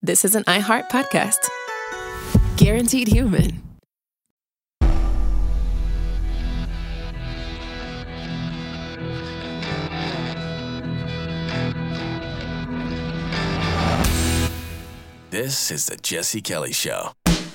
this is an iHeart podcast. Guaranteed Human. This is the Jesse Kelly Show.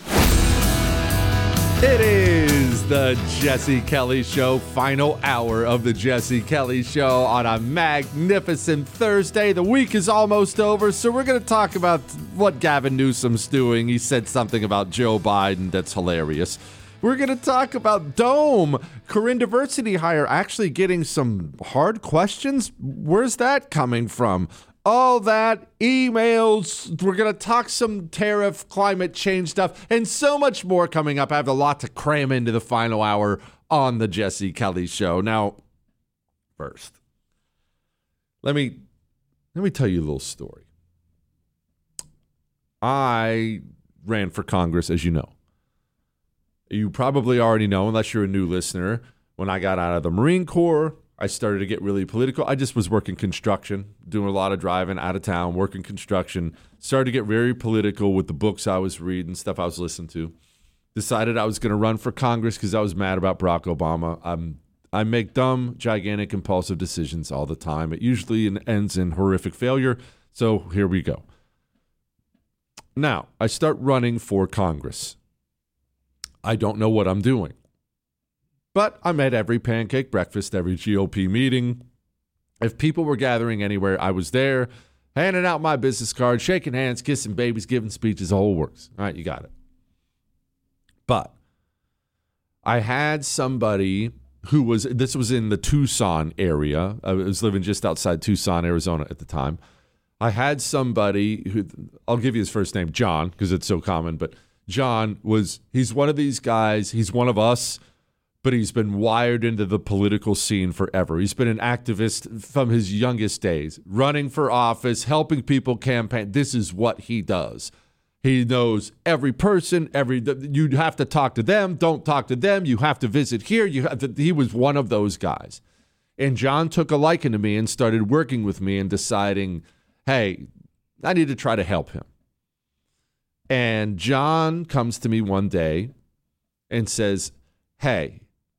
It is the Jesse Kelly Show, final hour of the Jesse Kelly Show on a magnificent Thursday. The week is almost over, so we're going to talk about what Gavin Newsom's doing. He said something about Joe Biden that's hilarious. We're going to talk about Dome, Corinne Diversity hire, actually getting some hard questions. Where's that coming from? All that, emails, we're going to talk some tariff, climate change stuff, and so much more coming up. I have a lot to cram into the final hour on the Jesse Kelly Show. Now, first, let me tell you a little story. I ran for Congress, as you know. You probably already know, unless you're a new listener, when I got out of the Marine Corps, I started to get really political. I just was working construction, doing a lot of driving out of town, working construction. Started to get very political with the books I was reading, stuff I was listening to. Decided I was going to run for Congress because I was mad about Barack Obama. I make dumb, gigantic, impulsive decisions all the time. It usually ends in horrific failure. So here we go. Now, I start running for Congress. I don't know what I'm doing. But I'm at every pancake breakfast, every GOP meeting. If people were gathering anywhere, I was there, handing out my business card, shaking hands, kissing babies, giving speeches, the whole works. All right, you got it. But I had somebody this was in the Tucson area. I was living just outside Tucson, Arizona at the time. I had somebody who, I'll give you his first name, John, because it's so common, but John he's one of these guys, he's one of us, but he's been wired into the political scene forever. He's been an activist from his youngest days, running for office, helping people campaign. This is what he does. He knows every person, you have to talk to them, don't talk to them, you have to visit here. He was one of those guys. And John took a liking to me and started working with me and deciding, hey, I need to try to help him. And John comes to me one day and says, hey,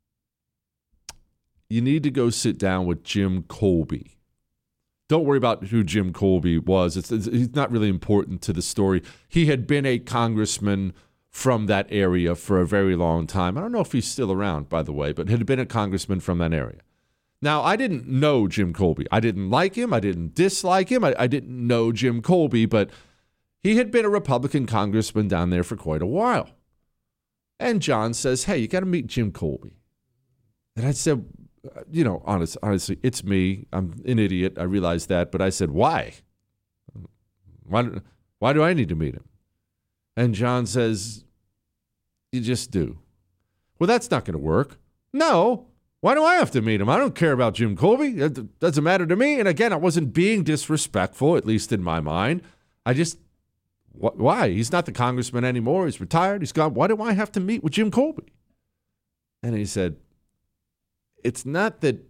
you need to go sit down with Jim Colby. Don't worry about who Jim Colby was. He's not really important to the story. He had been a congressman from that area for a very long time. I don't know if he's still around, by the way, but had been a congressman from that area. Now, I didn't know Jim Colby. I didn't like him. I didn't dislike him. I didn't know Jim Colby, but he had been a Republican congressman down there for quite a while. And John says, hey, you got to meet Jim Colby. And I said, honestly, it's me. I'm an idiot. I realize that. But I said, why? Why do I need to meet him? And John says, you just do. Well, that's not going to work. No. Why do I have to meet him? I don't care about Jim Colby. It doesn't matter to me. And again, I wasn't being disrespectful, at least in my mind. Why? He's not the congressman anymore. He's retired. He's gone. Why do I have to meet with Jim Colby? And he said, It's not that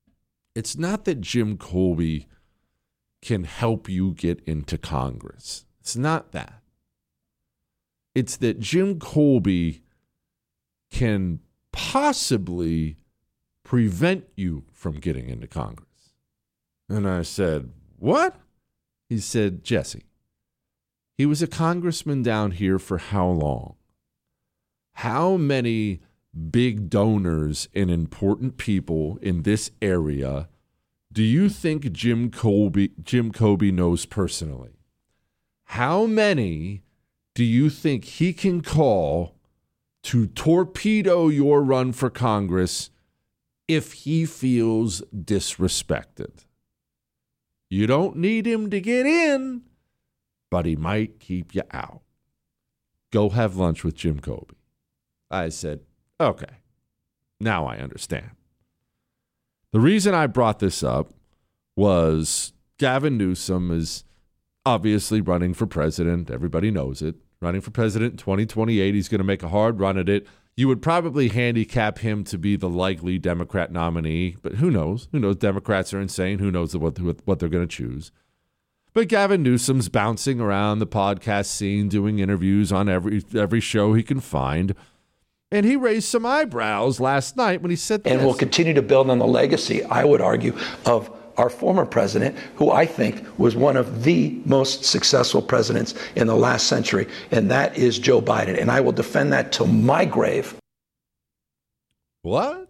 Jim Colby can help you get into Congress. It's not that. It's that Jim Colby can possibly prevent you from getting into Congress. And I said, what? He said, Jesse, he was a congressman down here for how long? How many big donors and important people in this area do you think Jim Colby knows personally? How many do you think he can call to torpedo your run for Congress if he feels disrespected? You don't need him to get in, but he might keep you out. Go have lunch with Jim Colby. I said, okay, now I understand. The reason I brought this up was Gavin Newsom is obviously running for president. Everybody knows it. Running for president in 2028. He's going to make a hard run at it. You would probably handicap him to be the likely Democrat nominee, but who knows? Who knows? Democrats are insane. Who knows what they're going to choose? But Gavin Newsom's bouncing around the podcast scene, doing interviews on every show he can find. And he raised some eyebrows last night when he said this. And we'll continue to build on the legacy, I would argue, of our former president, who I think was one of the most successful presidents in the last century, and that is Joe Biden. And I will defend that till my grave. What?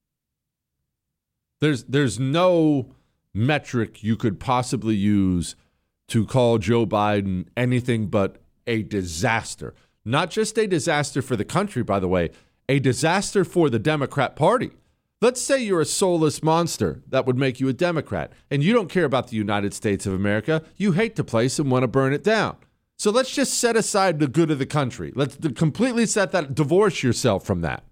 There's no metric you could possibly use to call Joe Biden anything but a disaster. Not just a disaster for the country, by the way, a disaster for the Democrat Party. Let's say you're a soulless monster that would make you a Democrat, and you don't care about the United States of America. You hate the place and want to burn it down. So let's just set aside the good of the country. Let's completely divorce yourself from that.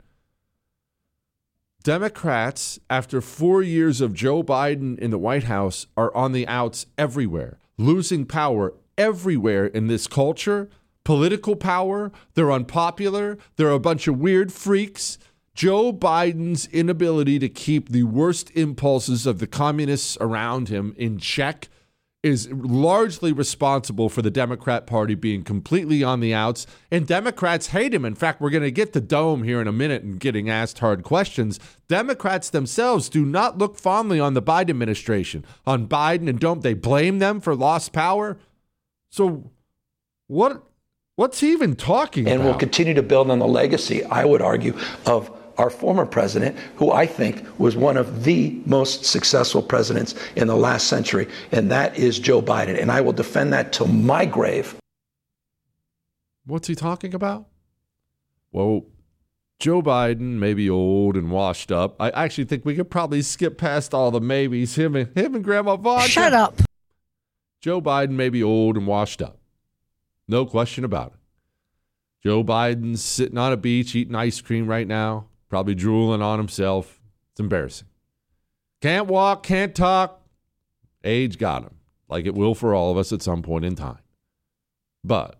Democrats, after 4 years of Joe Biden in the White House, are on the outs everywhere, losing power everywhere in this culture, political power. They're unpopular. They're a bunch of weird freaks. Joe Biden's inability to keep the worst impulses of the communists around him in check is largely responsible for the Democrat Party being completely on the outs. And Democrats hate him. In fact, we're going to get to Dome here in a minute and getting asked hard questions. Democrats themselves do not look fondly on the Biden administration, on Biden, and don't they blame them for lost power? So what's he even talking about? And we'll continue to build on the legacy, I would argue, of our former president, who I think was one of the most successful presidents in the last century, and that is Joe Biden. And I will defend that till my grave. What's he talking about? Well, Joe Biden may be old and washed up. I actually think we could probably skip past all the maybes. Him and Grandma Vodka. Shut up. Joe Biden may be old and washed up. No question about it. Joe Biden's sitting on a beach eating ice cream right now. Probably drooling on himself. It's embarrassing. Can't walk, can't talk. Age got him, like it will for all of us at some point in time. But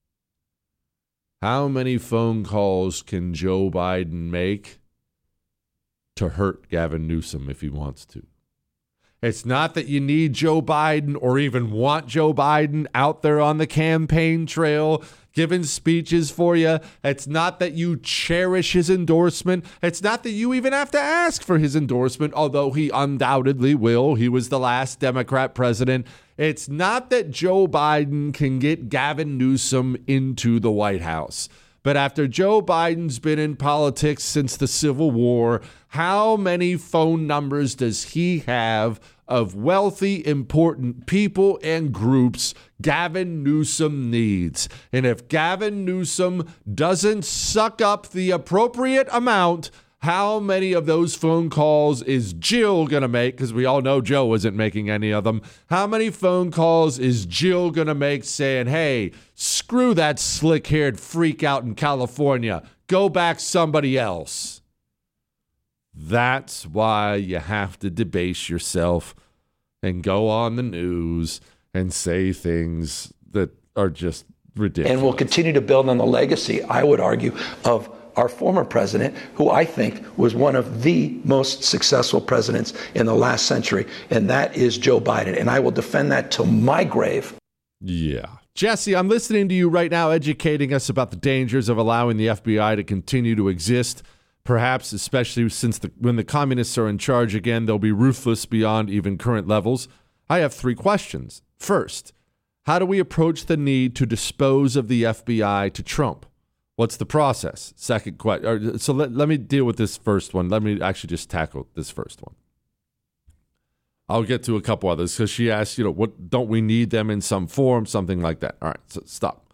how many phone calls can Joe Biden make to hurt Gavin Newsom if he wants to? It's not that you need Joe Biden or even want Joe Biden out there on the campaign trail giving speeches for you. It's not that you cherish his endorsement. It's not that you even have to ask for his endorsement, although he undoubtedly will. He was the last Democrat president. It's not that Joe Biden can get Gavin Newsom into the White House. But after Joe Biden's been in politics since the Civil War, how many phone numbers does he have of wealthy, important people and groups Gavin Newsom needs? And if Gavin Newsom doesn't suck up the appropriate amount, how many of those phone calls is Jill going to make? Because we all know Joe isn't making any of them. How many phone calls is Jill going to make saying, hey, screw that slick-haired freak out in California. Go back somebody else. That's why you have to debase yourself and go on the news and say things that are just ridiculous. And we'll continue to build on the legacy, I would argue, of our former president, who I think was one of the most successful presidents in the last century, and that is Joe Biden. And I will defend that till my grave. Yeah. Jesse, I'm listening to you right now educating us about the dangers of allowing the FBI to continue to exist. Perhaps, especially since when the communists are in charge again, they'll be ruthless beyond even current levels. I have 3 questions. First, how do we approach the need to dispose of the FBI to Trump? What's the process? Second question. So let me deal with this first one. Let me actually just tackle this first one. I'll get to a couple others because she asked, what don't we need them in some form, something like that. All right, so stop.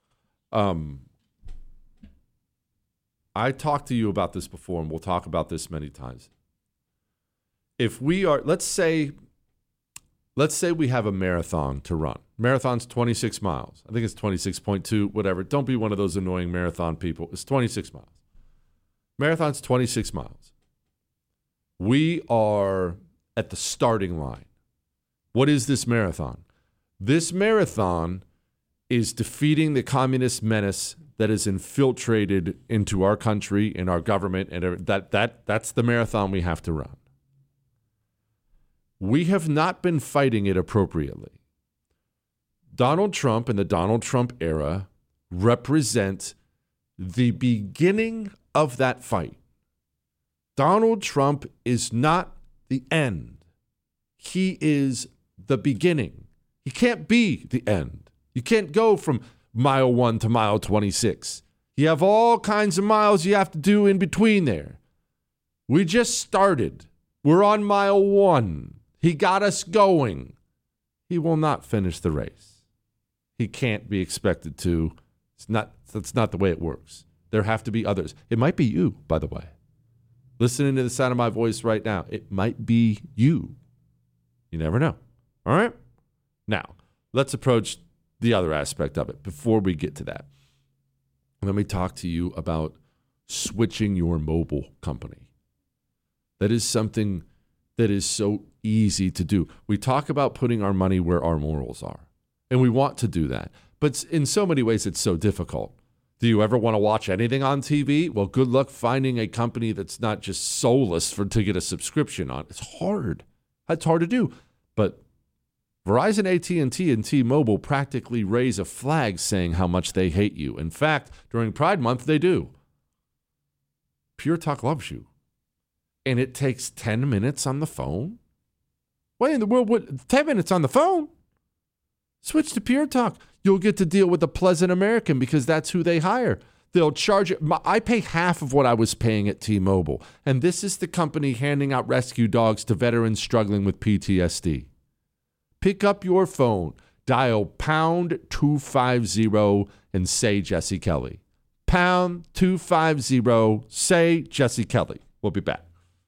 I talked to you about this before, and we'll talk about this many times. If we are, let's say we have a marathon to run. Marathon's 26 miles. I think it's 26.2, whatever. Don't be one of those annoying marathon people. It's 26 miles. Marathon's 26 miles. We are at the starting line. What is this marathon? This marathon is defeating the communist menace that is infiltrated into our country and our government, and that's the marathon we have to run. We have not been fighting it appropriately. Donald Trump and the Donald Trump era represent the beginning of that fight. Donald Trump is not the end. He is the beginning. He can't be the end. You can't go from mile 1 to mile 26. You have all kinds of miles you have to do in between there. We just started. We're on mile 1. He got us going. He will not finish the race. He can't be expected to. That's not the way it works. There have to be others. It might be you, by the way. Listening to the sound of my voice right now, it might be you. You never know. All right? Now, let's approach the other aspect of it before we get to that. Let me talk to you about switching your mobile company. That is something that is so easy to do. We talk about putting our money where our morals are, and we want to do that. But in so many ways, it's so difficult. Do you ever want to watch anything on TV? Well, good luck finding a company that's not just soulless to get a subscription on. It's hard. It's hard to do. But Verizon, AT&T, and T-Mobile practically raise a flag saying how much they hate you. In fact, during Pride Month, they do. Pure Talk loves you. And it takes 10 minutes on the phone? What in the world? What, 10 minutes on the phone? Switch to Pure Talk. You'll get to deal with a pleasant American because that's who they hire. They'll charge it. I pay half of what I was paying at T-Mobile. And this is the company handing out rescue dogs to veterans struggling with PTSD. Pick up your phone, dial pound 250 and say Jesse Kelly. Pound 250, say Jesse Kelly. We'll be back.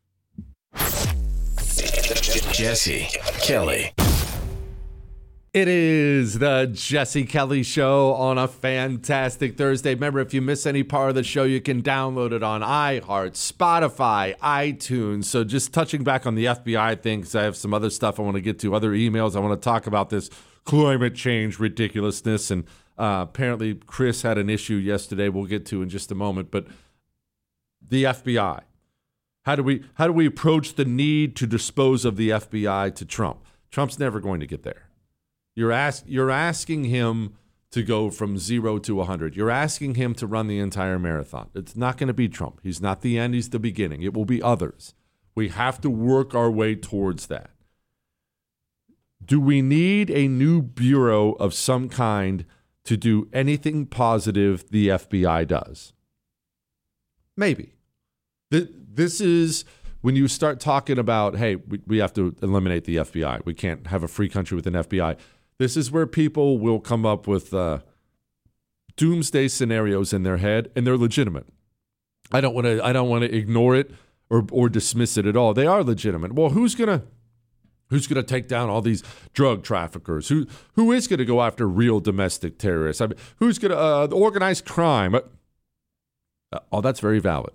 Jesse Kelly. It is the Jesse Kelly Show on a fantastic Thursday. Remember, if you miss any part of the show, you can download it on iHeart, Spotify, iTunes. So just touching back on the FBI thing, because I have some other stuff I want to get to, other emails. I want to talk about this climate change ridiculousness. And apparently Chris had an issue yesterday we'll get to in just a moment. But the FBI, how do we approach the need to dispose of the FBI to Trump? Trump's never going to get there. You're asking him to go from 0 to 100. You're asking him to run the entire marathon. It's not going to be Trump. He's not the end. He's the beginning. It will be others. We have to work our way towards that. Do we need a new bureau of some kind to do anything positive the FBI does? Maybe. This is when you start talking about, hey, we have to eliminate the FBI. We can't have a free country with an FBI. This is where people will come up with doomsday scenarios in their head, and they're legitimate. I don't want to ignore it or dismiss it at all. They are legitimate. Well, who's gonna take down all these drug traffickers? Who is gonna go after real domestic terrorists? I mean, who's gonna organize crime? That's very valid.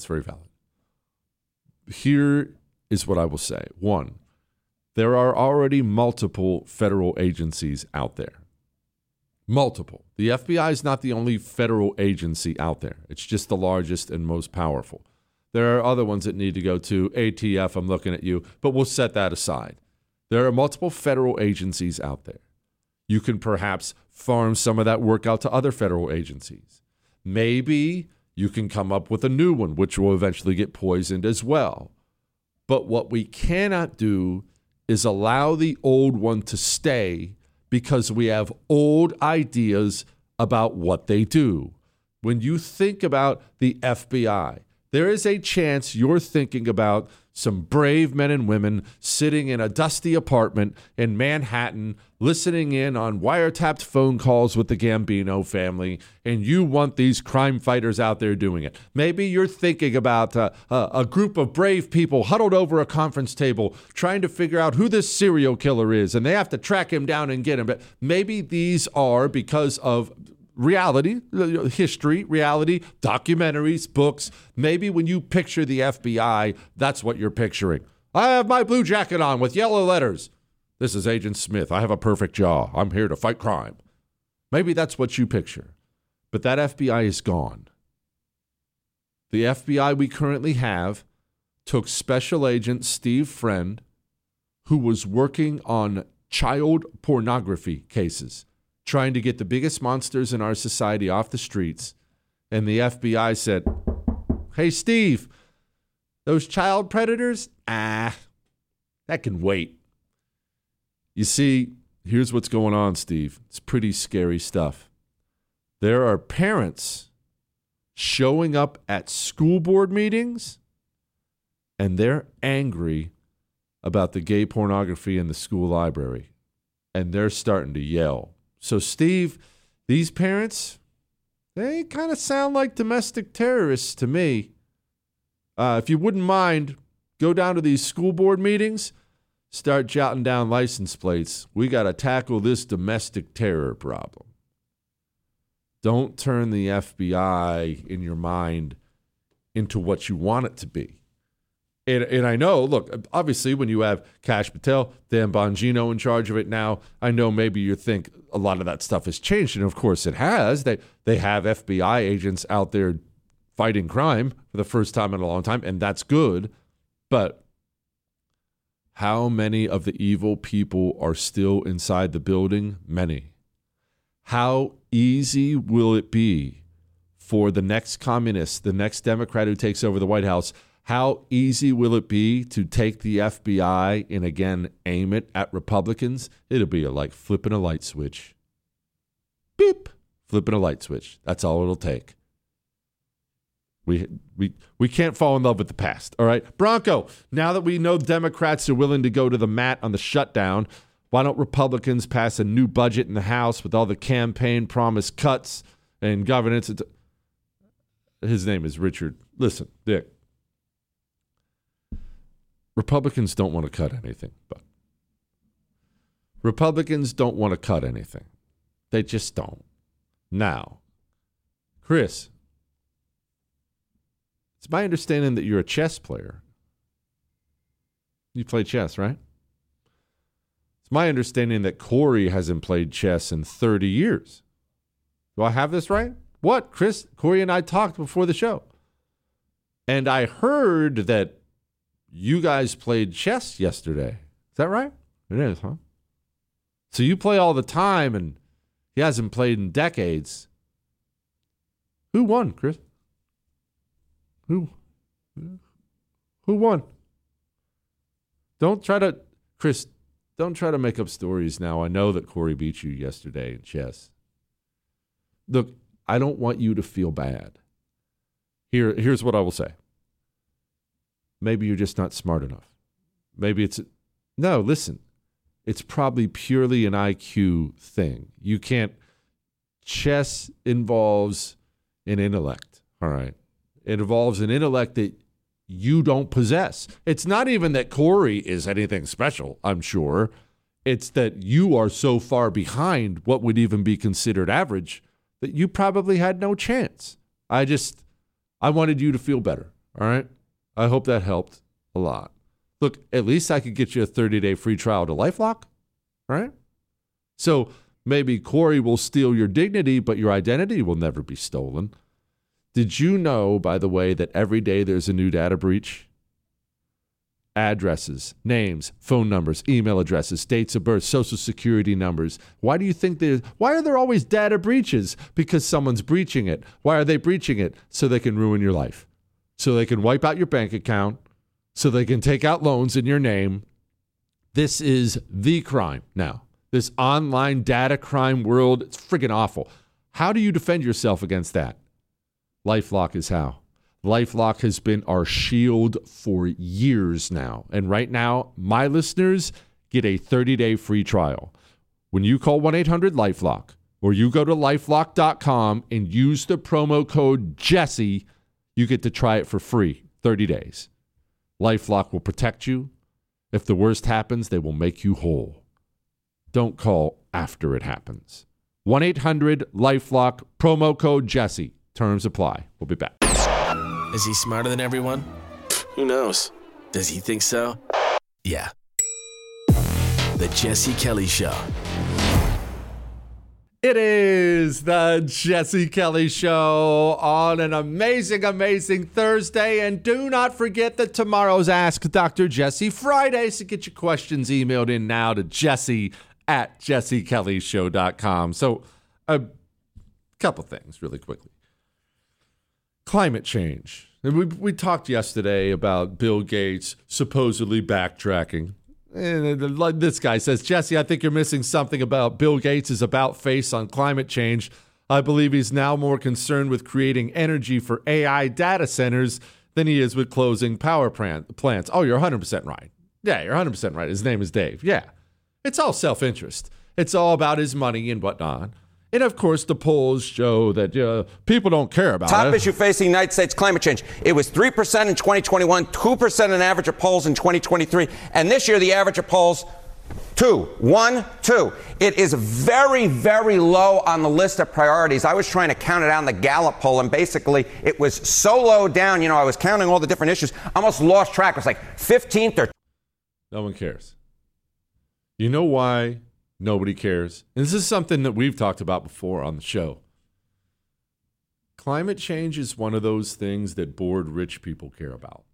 Here is what I will say. One, there are already multiple federal agencies out there. Multiple. The FBI is not the only federal agency out there. It's just the largest and most powerful. There are other ones that need to go to. ATF, I'm looking at you, but we'll set that aside. There are multiple federal agencies out there. You can perhaps farm some of that work out to other federal agencies. Maybe you can come up with a new one, which will eventually get poisoned as well. But what we cannot do is allow the old one to stay because we have old ideas about what they do. When you think about the FBI, there is a chance you're thinking about some brave men and women sitting in a dusty apartment in Manhattan, listening in on wiretapped phone calls with the Gambino family, and you want these crime fighters out there doing it. Maybe you're thinking about a group of brave people huddled over a conference table trying to figure out who this serial killer is, and they have to track him down and get him. But maybe these are because of reality, history, reality, documentaries, books. Maybe when you picture the FBI, that's what you're picturing. I have my blue jacket on with yellow letters. This is Agent Smith. I have a perfect jaw. I'm here to fight crime. Maybe that's what you picture. But that FBI is gone. The FBI we currently have took Special Agent Steve Friend, who was working on child pornography cases. trying to get the biggest monsters in our society off the streets. And the FBI said, hey, Steve, those child predators, that can wait. You see, here's what's going on, Steve. It's pretty scary stuff. There are parents showing up at school board meetings, and they're angry about the gay pornography in the school library. And they're starting to yell. So, Steve, these parents, they kind of sound like domestic terrorists to me. If you wouldn't mind, go down to these school board meetings, start jotting down license plates. We got to tackle this domestic terror problem. Don't turn the FBI in your mind into what you want it to be. And I know, look, obviously when you have Kash Patel, Dan Bongino in charge of it now, I know maybe you think a lot of that stuff has changed. And of course it has. They have FBI agents out there fighting crime for the first time in a long time, and that's good. But how many of the evil people are still inside the building? Many. How easy will it be for the next communist, the next Democrat who takes over the White House? How easy will it be to take the FBI and again aim it at Republicans? It'll be like flipping a light switch. Beep, flipping a light switch. That's all it'll take. We can't fall in love with the past, all right? Bronco, now that we know Democrats are willing to go to the mat on the shutdown, why don't Republicans pass a new budget in the House with all the campaign promise cuts and governance? His name is Richard. Listen, Dick. Republicans don't want to cut anything, but Republicans don't want to cut anything. They just don't. Now, Chris, it's my understanding that you're a chess player. You play chess, right? It's my understanding that Corey hasn't played chess in 30 years. Do I have this right? What, Chris? Corey and I talked before the show. And I heard that you guys played chess yesterday. Is that right? It is, huh? So you play all the time, and he hasn't played in decades. Who won, Chris? Who won? Chris, don't try to make up stories now. I know that Corey beat you yesterday in chess. Look, I don't want you to feel bad. Here's what I will say. Maybe you're just not smart enough. Maybe no, listen. It's probably purely an IQ thing. You can't. Chess involves an intellect, all right? It involves an intellect that you don't possess. It's not even that Corey is anything special, I'm sure. It's that you are so far behind what would even be considered average that you probably had no chance. I wanted you to feel better, all right? I hope that helped a lot. Look, at least I could get you a 30-day free trial to LifeLock, right? So maybe Corey will steal your dignity, but your identity will never be stolen. Did you know, by the way, that every day there's a new data breach? Addresses, names, phone numbers, email addresses, dates of birth, social security numbers. Why do you think why are there always data breaches? Because someone's breaching it. Why are they breaching it? So they can ruin your life. So they can wipe out your bank account. So they can take out loans in your name. This is the crime now. This online data crime world, it's freaking awful. How do you defend yourself against that? LifeLock is how. LifeLock has been our shield for years now. And right now, my listeners get a 30-day free trial. When you call 1-800-LifeLock or you go to LifeLock.com and use the promo code Jesse, you get to try it for free, 30 days. LifeLock will protect you. If the worst happens, they will make you whole. Don't call after it happens. 1-800-LifeLock, promo code Jesse. Terms apply. We'll be back. Is he smarter than everyone? Who knows? Does he think so? Yeah. The Jesse Kelly Show. It is the Jesse Kelly Show on an amazing, amazing Thursday. And do not forget that tomorrow's Ask Dr. Jesse Friday. So get your questions emailed in now to Jesse at jessekellyshow.com. So a couple things really quickly. Climate change. And we talked yesterday about Bill Gates supposedly backtracking. And this guy says, Jesse, I think you're missing something about Bill Gates' about face on climate change. I believe he's now more concerned with creating energy for AI data centers than he is with closing power plants. Oh, you're 100% right. Yeah, you're 100% right. His name is Dave. Yeah. It's all self-interest. It's all about his money and whatnot. And, of course, the polls show that people don't care about it. Top issue facing the United States, climate change. It was 3% in 2021, 2% on average of polls in 2023. And this year, the average of polls, 2. It is very, very low on the list of priorities. I was trying to count it out in the Gallup poll, and basically it was so low down, I was counting all the different issues, I almost lost track. It was like 15th or... No one cares. You know why nobody cares? And this is something that we've talked about before on the show. Climate change is one of those things that bored rich people care about.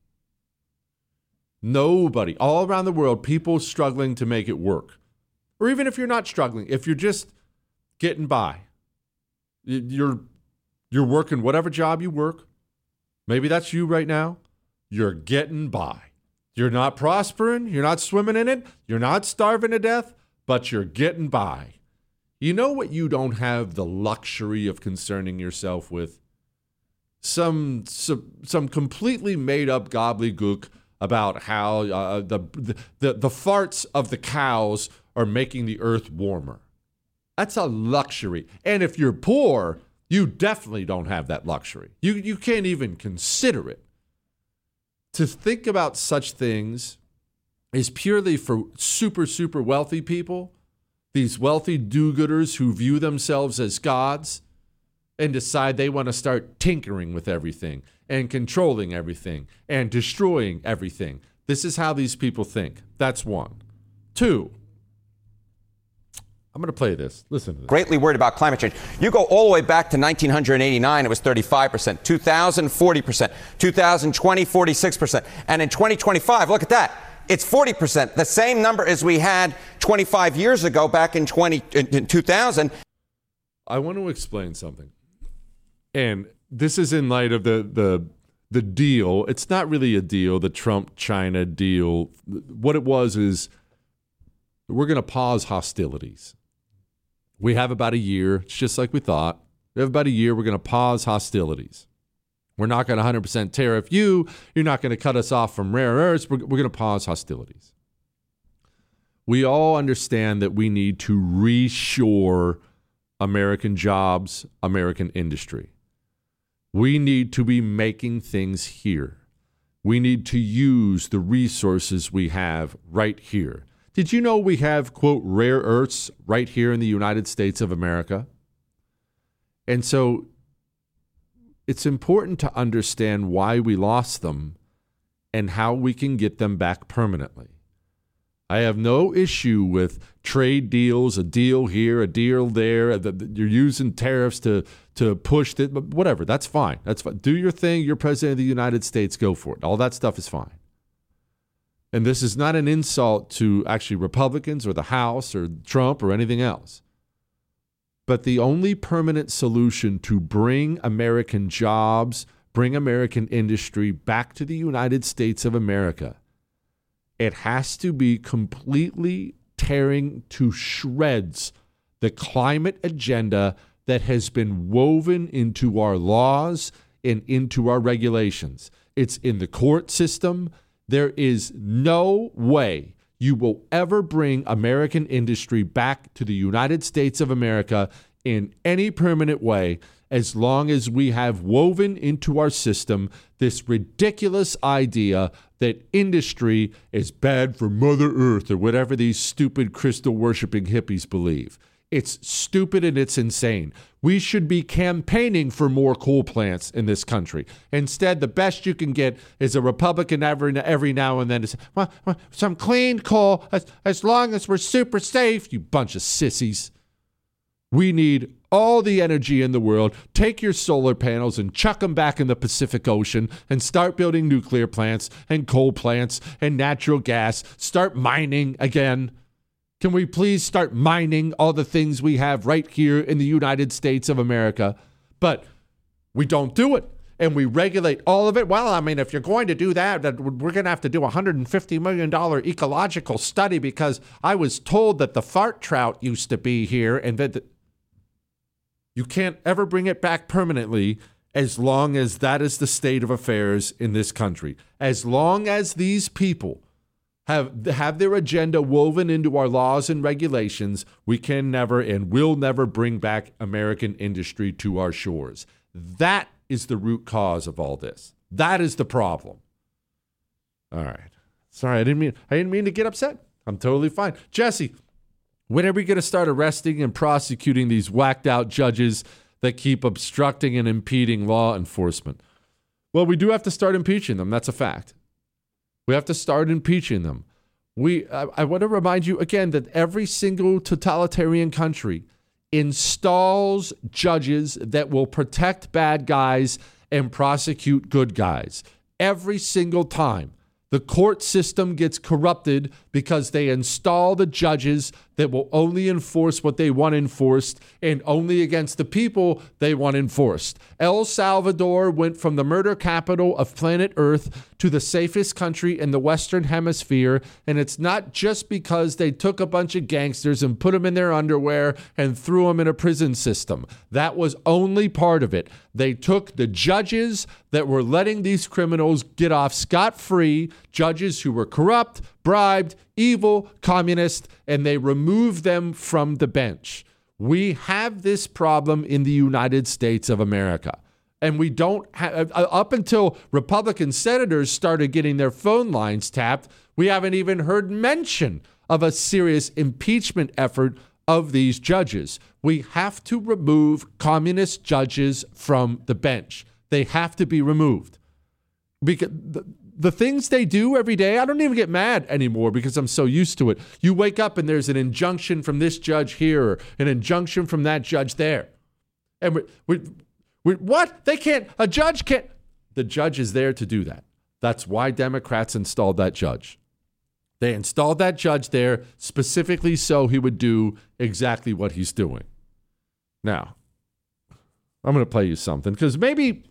Nobody, all around the world, people struggling to make it work. Or even if you're not struggling, if you're just getting by, you're working whatever job you work. Maybe that's you right now. You're getting by. You're not prospering. You're not swimming in it. You're not starving to death, but you're getting by. You know what you don't have the luxury of concerning yourself with? Some completely made up gobbledygook about how the farts of the cows are making the earth warmer. That's a luxury. And if you're poor, you definitely don't have that luxury. You can't even consider it. To think about such things is purely for super, super wealthy people, these wealthy do-gooders who view themselves as gods and decide they want to start tinkering with everything and controlling everything and destroying everything. This is how these people think. That's one. Two, I'm going to play this. Listen to this. Greatly worried about climate change. You go all the way back to 1989, it was 35%. 2000, 40%. 2020, 46%. And in 2025, look at that. It's 40%, the same number as we had 25 years ago back in 2000. I want to explain something. And this is in light of the deal. It's not really a deal, the Trump-China deal. What it was is we're going to pause hostilities. We have about a year. It's just like we thought. We have about a year. We're going to pause hostilities. We're not going to 100% tariff you. You're not going to cut us off from rare earths. We're going to pause hostilities. We all understand that we need to reshore American jobs, American industry. We need to be making things here. We need to use the resources we have right here. Did you know we have, quote, rare earths right here in the United States of America? And so it's important to understand why we lost them and how we can get them back permanently. I have no issue with trade deals, a deal here, a deal there. You're using tariffs to push it, but whatever. That's fine. That's fine. Do your thing. You're president of the United States. Go for it. All that stuff is fine. And this is not an insult to actually Republicans or the House or Trump or anything else. But the only permanent solution to bring American jobs, bring American industry back to the United States of America, it has to be completely tearing to shreds the climate agenda that has been woven into our laws and into our regulations. It's in the court system. There is no way you will ever bring American industry back to the United States of America in any permanent way as long as we have woven into our system this ridiculous idea that industry is bad for Mother Earth or whatever these stupid crystal-worshiping hippies believe. It's stupid and it's insane. We should be campaigning for more coal plants in this country. Instead, the best you can get is a Republican every now and then to say, well, some clean coal as long as we're super safe, you bunch of sissies. We need all the energy in the world. Take your solar panels and chuck them back in the Pacific Ocean and start building nuclear plants and coal plants and natural gas. Start mining again. Can we please start mining all the things we have right here in the United States of America? But we don't do it. And we regulate all of it. Well, I mean, if you're going to do that, we're going to have to do a $150 million ecological study because I was told that the fart trout used to be here and that you can't ever bring it back permanently as long as that is the state of affairs in this country. As long as these people have their agenda woven into our laws and regulations, we can never and will never bring back American industry to our shores. That is the root cause of all this. That is the problem. All right. Sorry, I didn't mean to get upset. I'm totally fine. Jesse, when are we going to start arresting and prosecuting these whacked out judges that keep obstructing and impeding law enforcement? Well, we do have to start impeaching them. That's a fact. We have to start impeaching them. I want to remind you again that every single totalitarian country installs judges that will protect bad guys and prosecute good guys. Every single time. The court system gets corrupted because they install the judges that will only enforce what they want enforced and only against the people they want enforced. El Salvador went from the murder capital of planet Earth to the safest country in the Western Hemisphere, and it's not just because they took a bunch of gangsters and put them in their underwear and threw them in a prison system. That was only part of it. They took the judges that were letting these criminals get off scot-free, judges who were corrupt, bribed, evil, communist, and they removed them from the bench. We have this problem in the United States of America. And we don't have, up until Republican senators started getting their phone lines tapped, we haven't even heard mention of a serious impeachment effort of these judges. We have to remove communist judges from the bench. They have to be removed. Because the things they do every day, I don't even get mad anymore because I'm so used to it. You wake up and there's an injunction from this judge here, or an injunction from that judge there. And what? They can't, a judge can't. The judge is there to do that. That's why Democrats installed that judge. They installed that judge there specifically so he would do exactly what he's doing. Now, I'm going to play you something because maybe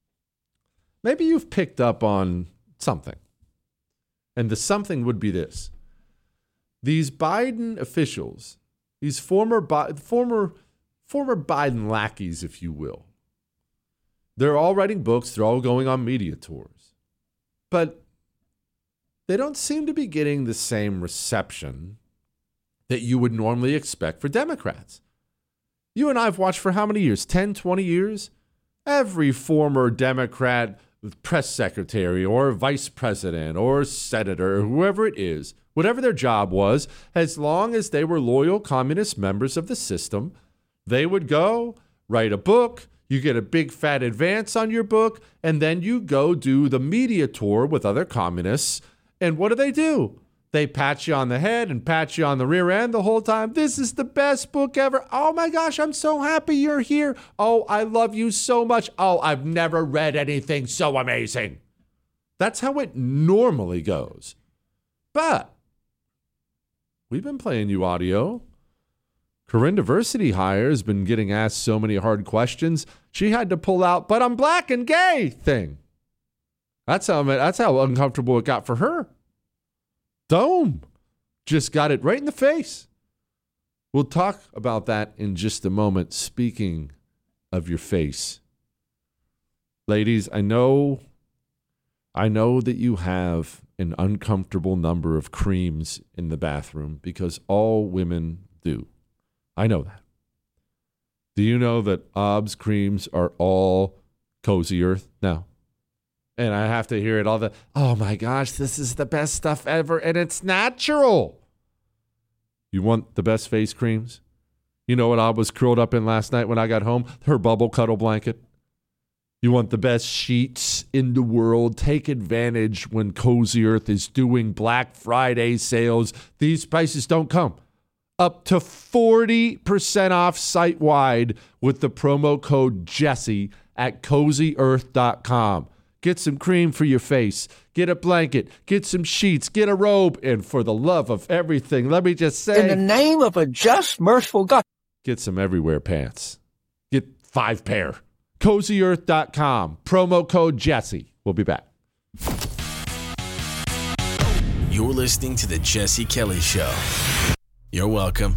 you've picked up on something. And the something would be this. These Biden officials, these former Biden lackeys, if you will, they're all writing books. They're all going on media tours. But they don't seem to be getting the same reception that you would normally expect for Democrats. You and I have watched for how many years? 10, 20 years? Every former Democrat press secretary or vice president or senator or whoever it is, whatever their job was, as long as they were loyal communist members of the system, they would go write a book. You get a big fat advance on your book, and then you go do the media tour with other communists. And what do? They pat you on the head and pat you on the rear end the whole time. This is the best book ever. Oh my gosh, I'm so happy you're here. Oh, I love you so much. Oh, I've never read anything so amazing. That's how it normally goes. But we've been playing you audio. Corinne Diversity Hire has been getting asked so many hard questions. She had to pull out, but I'm black and gay thing. That's how uncomfortable it got for her. Dome just got it right in the face. We'll talk about that in just a moment. Speaking of your face, ladies, I know that you have an uncomfortable number of creams in the bathroom because all women do. I know that. Do you know that OBS creams are all Cozy Earth now? And I have to hear it all oh my gosh, this is the best stuff ever, and it's natural. You want the best face creams? You know what I was curled up in last night when I got home? Her bubble cuddle blanket. You want the best sheets in the world? Take advantage when Cozy Earth is doing Black Friday sales. These prices don't come. Up to 40% off site-wide with the promo code Jesse at CozyEarth.com. Get some cream for your face. Get a blanket. Get some sheets. Get a robe. And for the love of everything, let me just say, in the name of a just, merciful God, get some everywhere pants. Get 5 pair. CozyEarth.com. Promo code Jesse. We'll be back. You're listening to The Jesse Kelly Show. You're welcome.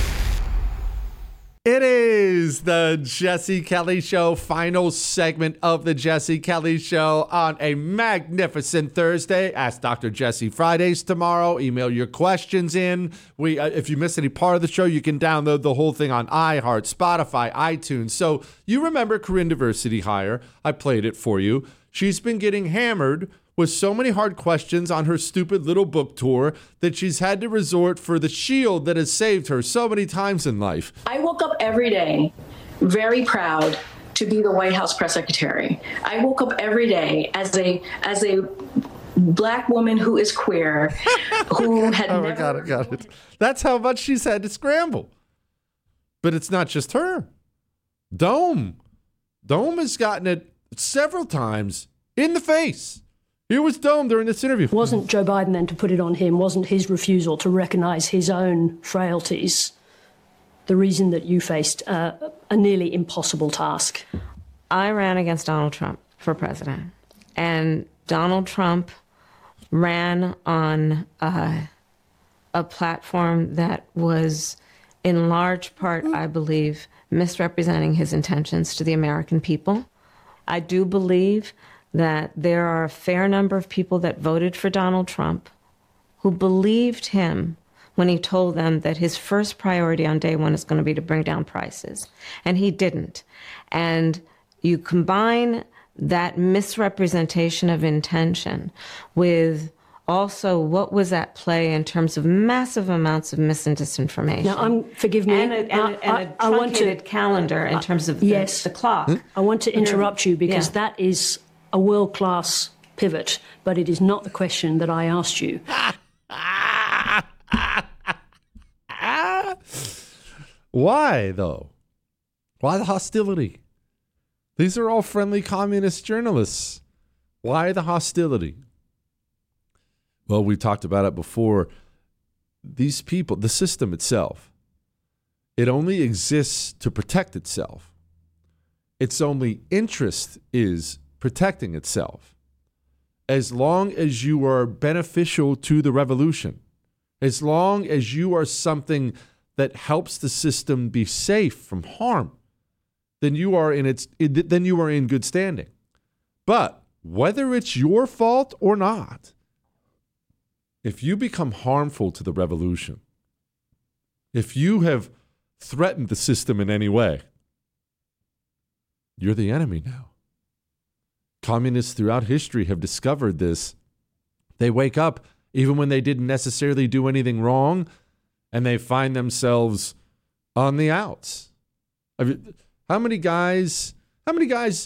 It is the Jesse Kelly Show, final segment of the Jesse Kelly Show on a magnificent Thursday. Ask Dr. Jesse Fridays tomorrow. Email your questions in. If you miss any part of the show, you can download the whole thing on iHeart, Spotify, iTunes. So you remember Corinne Diversity Hire. I played it for you. She's been getting hammered with so many hard questions on her stupid little book tour that she's had to resort for the shield that has saved her so many times in life. I woke up every day very proud to be the White House press secretary. I woke up every day as a Black woman who is queer, who had oh, never... I got it. That's how much she's had to scramble. But it's not just her. Dome has gotten it several times in the face. Here was Dome during this interview. Wasn't Joe Biden then to put it on him? Wasn't his refusal to recognize his own frailties the reason that you faced a nearly impossible task? I ran against Donald Trump for president, and Donald Trump ran on a platform that was in large part, I believe, misrepresenting his intentions to the American people. I do believe that there are a fair number of people that voted for Donald Trump who believed him when he told them that his first priority on day one is going to be to bring down prices. And he didn't. And you combine that misrepresentation of intention with also what was at play in terms of massive amounts of mis and disinformation. Now, forgive me. And a truncated calendar in terms of the clock. I want to interrupt you because that is a world-class pivot, but it is not the question that I asked you. Why, though? Why the hostility? These are all friendly communist journalists. Why the hostility? Well, we talked about it before. These people, the system itself, it only exists to protect itself. Its only interest is protecting itself. As long as you are beneficial to the revolution, as long as you are something that helps the system be safe from harm, then you are in good standing. But whether it's your fault or not, if you become harmful to the revolution, if you have threatened the system in any way, you're the enemy now. Communists throughout history have discovered this. They wake up even when they didn't necessarily do anything wrong, and they find themselves on the outs. I mean, how many guys in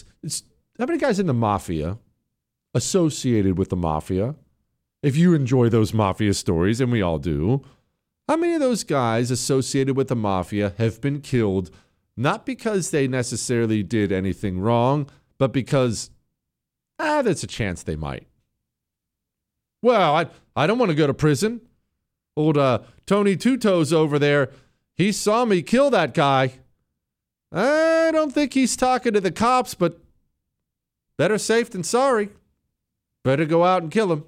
the mafia, associated with the mafia, if you enjoy those mafia stories, and we all do, how many of those guys associated with the mafia have been killed not because they necessarily did anything wrong, but because there's a chance they might. Well, I don't want to go to prison. Old Tony Two Toes over there, he saw me kill that guy. I don't think he's talking to the cops, but better safe than sorry. Better go out and kill him.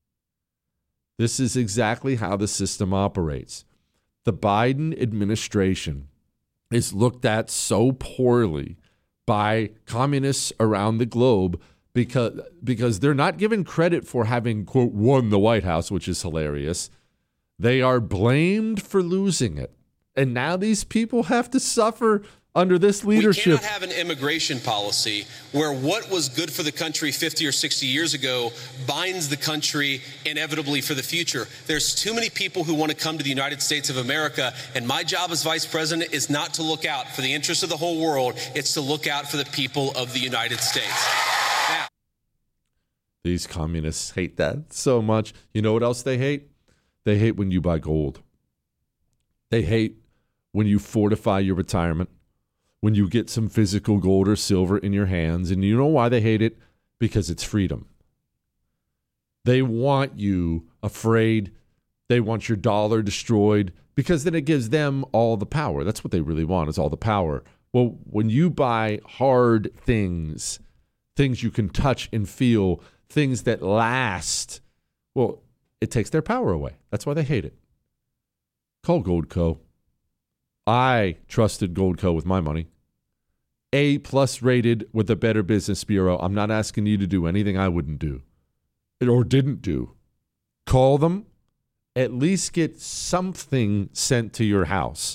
This is exactly how the system operates. The Biden administration is looked at so poorly by communists around the globe because they're not given credit for having, quote, won the White House, which is hilarious. They are blamed for losing it. And now these people have to suffer under this leadership. We cannot have an immigration policy where what was good for the country 50 or 60 years ago binds the country inevitably for the future. There's too many people who want to come to the United States of America, and my job as vice president is not to look out for the interests of the whole world. It's to look out for the people of the United States. Now, these communists hate that so much. You know what else they hate? They hate when you buy gold. They hate when you fortify your retirement, when you get some physical gold or silver in your hands. And you know why they hate it? because it's freedom. They want you afraid. They want your dollar destroyed because then it gives them all the power. That's what they really want, is all the power. Well, when you buy hard things you can touch and feel, things that last, well, it takes their power away. That's why they hate it. Call Goldco. I trusted Goldco with my money. A+ rated with the Better Business Bureau. I'm not asking you to do anything I wouldn't do or didn't do. Call them. At least get something sent to your house.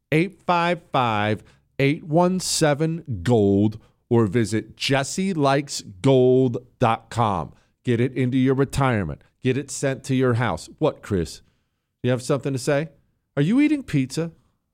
855-817-GOLD or visit jesselikesgold.com. Get it into your retirement. Get it sent to your house. What, Chris? You have something to say? Are you eating pizza?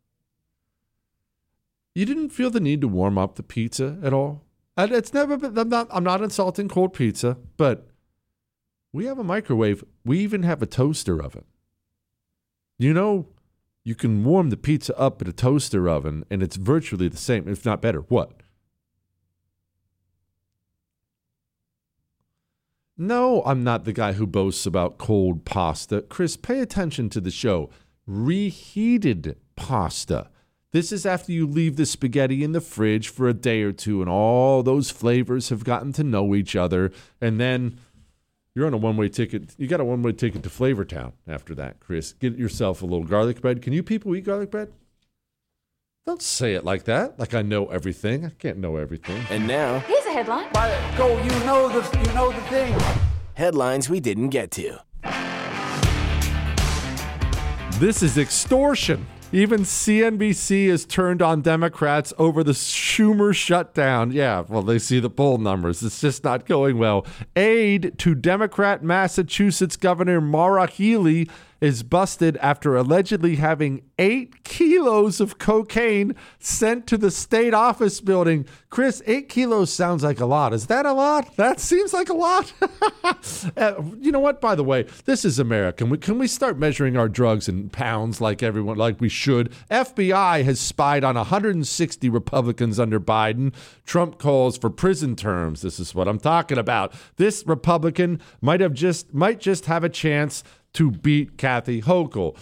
You didn't feel the need to warm up the pizza at all? It's never been, I'm not insulting cold pizza, but we have a microwave. We even have a toaster oven. You know, you can warm the pizza up at a toaster oven, and it's virtually the same, if not better. What? No, I'm not the guy who boasts about cold pasta. Chris, pay attention to the show. Reheated pasta. This is after you leave the spaghetti in the fridge for a day or two, and all those flavors have gotten to know each other, and then you're on a one-way ticket. You got a one-way ticket to Flavortown after that, Chris. Get yourself a little garlic bread. Can you people eat garlic bread? Don't say it like that, like I know everything. I can't know everything. And now, here's a headline. Go, you know the thing. headlines we didn't get to. This is extortion. Even CNBC has turned on Democrats over the Schumer shutdown. Yeah, well, they see the poll numbers. It's just not going well. Aide to Democrat Massachusetts Governor Maura Healey is busted after allegedly having 8 kilos of cocaine sent to the state office building. Chris, 8 kilos sounds like a lot. Is that a lot? That seems like a lot. You know what? By the way, this is America. Can we start measuring our drugs in pounds like everyone, like we should? FBI has spied on 160 Republicans under Biden. Trump calls for prison terms. This is what I'm talking about. This Republican might just have a chance to beat Kathy Hochul.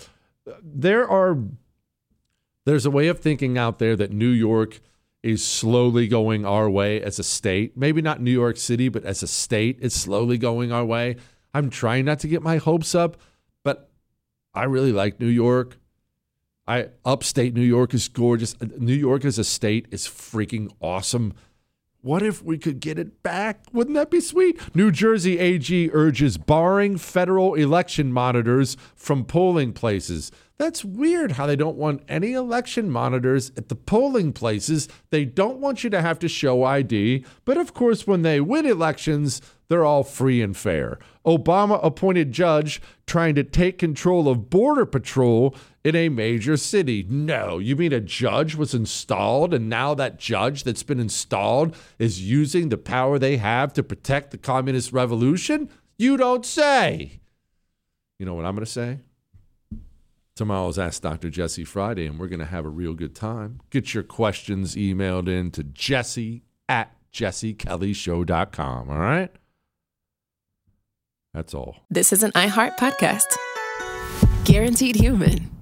There's a way of thinking out there that New York is slowly going our way as a state. Maybe not New York City, but as a state, it's slowly going our way. I'm trying not to get my hopes up, but I really like New York. Upstate New York is gorgeous. New York as a state is freaking awesome. What if we could get it back? Wouldn't that be sweet? New Jersey AG urges barring federal election monitors from polling places. That's weird how they don't want any election monitors at the polling places. They don't want you to have to show ID. But of course, when they win elections, they're all free and fair. Obama appointed judge trying to take control of Border Patrol in a major city. No, you mean a judge was installed and now that judge that's been installed is using the power they have to protect the communist revolution? You don't say. You know what I'm going to say? Tomorrow's Ask Dr. Jesse Friday, and we're going to have a real good time. Get your questions emailed in to jesse@jessekellyshow.com, all right? That's all. This is an iHeart podcast. Guaranteed Human.